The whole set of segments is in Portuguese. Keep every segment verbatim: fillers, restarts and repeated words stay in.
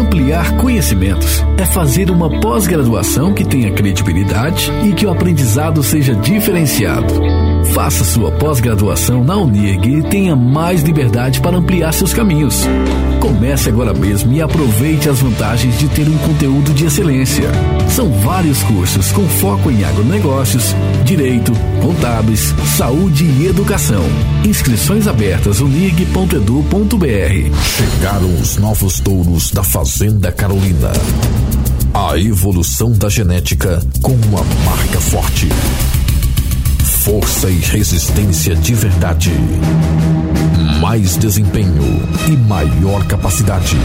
Ampliar conhecimentos é fazer uma pós-graduação que tenha credibilidade e que o aprendizado seja diferenciado. Faça sua pós-graduação na Unirg e tenha mais liberdade para ampliar seus caminhos. Comece agora mesmo e aproveite as vantagens de ter um conteúdo de excelência. São vários cursos com foco em agronegócios, direito, contábeis, saúde e educação. Inscrições abertas unirg ponto edu ponto br. Chegaram os novos touros da Fazenda Carolina. A evolução da genética com uma marca forte. Força e resistência de verdade. Mais desempenho e maior capacidade.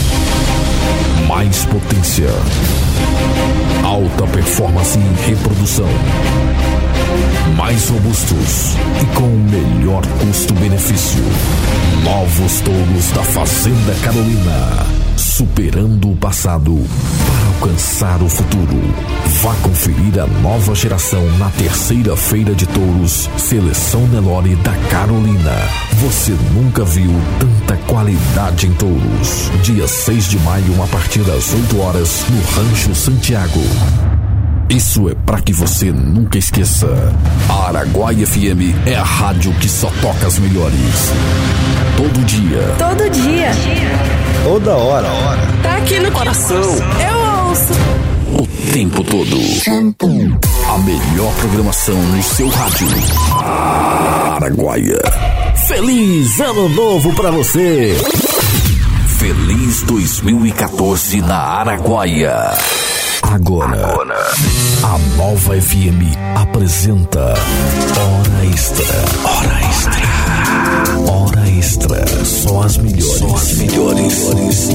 Mais potência. Alta performance em reprodução. Mais robustos e com o melhor custo-benefício. Novos touros da Fazenda Carolina. Superando o passado para alcançar o futuro. Vá conferir a nova geração na terceira Feira de Touros Seleção Nelore da Carolina. Você nunca viu tanta qualidade em touros. Dia seis de maio, a partir das oito horas, no Rancho Santiago. Isso é pra que você nunca esqueça. A Araguaia F M é a rádio que só toca as melhores. Todo dia. Todo dia. Toda hora. Tá aqui no coração. Eu ouço. O tempo todo. A melhor programação no seu rádio. Araguaia. Feliz Ano Novo pra você! Feliz dois mil e quatorze na Araguaia. Agora, Agora, a Nova F M apresenta Hora Extra. Hora Extra. Hora Extra. Só as melhores. Só as melhores.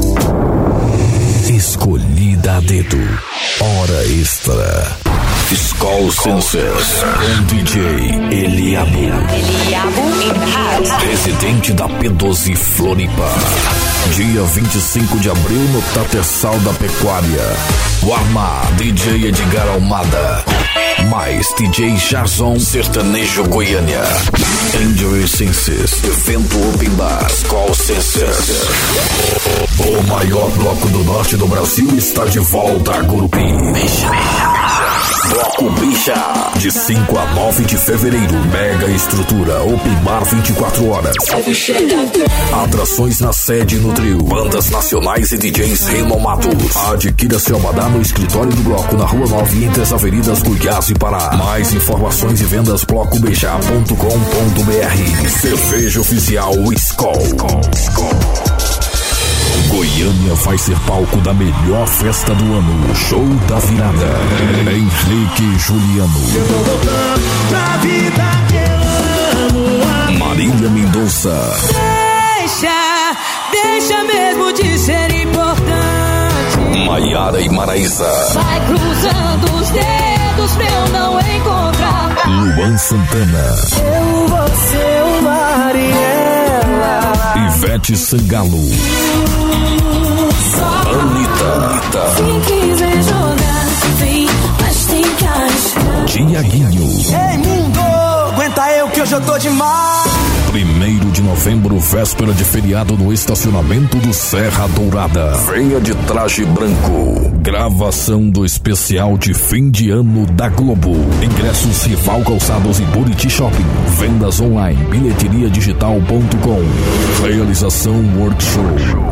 Escolhida a dedo. Hora Extra. Skull Sensors com D J Eliabu. Eliabu in the house. Presidente da P doze Floripa. Dia vinte e cinco de abril no Tatersal da Pecuária. Warma, D J Edgar Almada. Mais D J Jarzon Sertanejo Goiânia. Angel Senses. Evento Open Bar. Skull Sensors. O maior bloco do norte do Brasil está de volta a Gurupi. Bicha. Bloco Bicha. De cinco a nove de fevereiro. Mega estrutura. Open Bar vinte e quatro horas. Atrações na sede e no trio. Bandas nacionais e D Js renomados. Adquira seu abadá no escritório do bloco na Rua nove, entre as avenidas Goiás e Pará. Mais informações e vendas bloco beija ponto com ponto br. Cerveja oficial Skol. Goiânia vai ser palco da melhor festa do ano. Show da virada. Henrique e Juliano. Eu tô voltando pra vida que eu amo. Marília Mendonça. Deixa, deixa mesmo de ser importante. Maiara e Maraísa. Vai cruzando os dedos pra eu não encontrar. Luan Santana. Eu, você, o Mariela. Ivete Sangalo. Anitta. Se quiser jogar, vem, mas tem que arriscar. Tiaguinho. Ei, mundo, aguenta eu que hoje eu tô demais. Primeiro de novembro, véspera de feriado no estacionamento do Serra Dourada. Venha de traje branco. Gravação do especial de fim de ano da Globo. Ingressos Rival Calçados e Buriti Shopping. Vendas online, bilheteria digital ponto com. Realização Workshow.